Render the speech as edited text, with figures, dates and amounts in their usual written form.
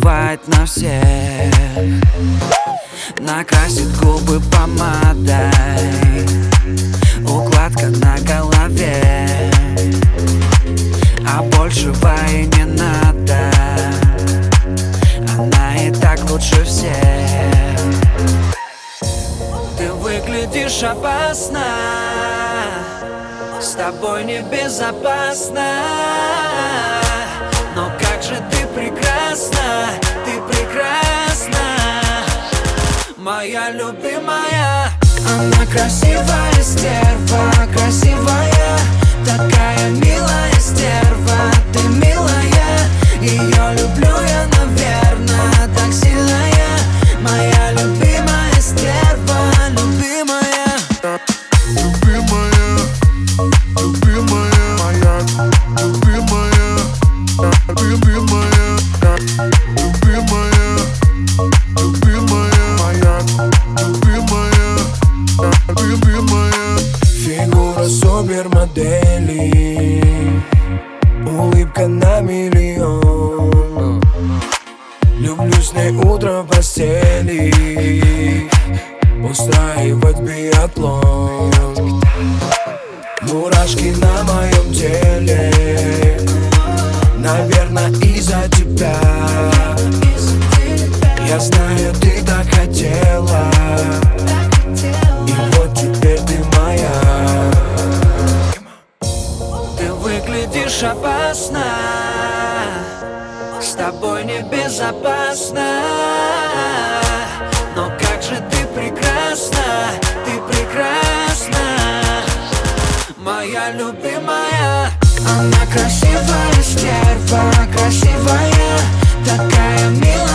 бывает на всех. Накрасит губы помадой, укладка на голове, а большего и не надо. Она и так лучше всех. Ты выглядишь опасно, с тобой небезопасно. Но как же ты прекрасна, ты прекрасна, моя любимая. Она красивая стерва, красивая, такая милая стерва. Ты милая, ее люблю я, наверное, так сильно я. Моя любимая стерва, любимая. Любимая, любимая, моя любимая, любимая, любимая, любимая, моя любимая, любимая. Фигура супермодели, улыбка на миллион. Люблю с ней утро в постели, устраивать биатлон. Мурашки на моем теле, наверное, из-за тебя. Я знаю, ты так хотела, и вот теперь ты моя. Ты выглядишь опасно, с тобой небезопасно. Но как же ты прекрасна, ты прекрасна, моя любимая. Она красивая стерва, красивая, такая милая.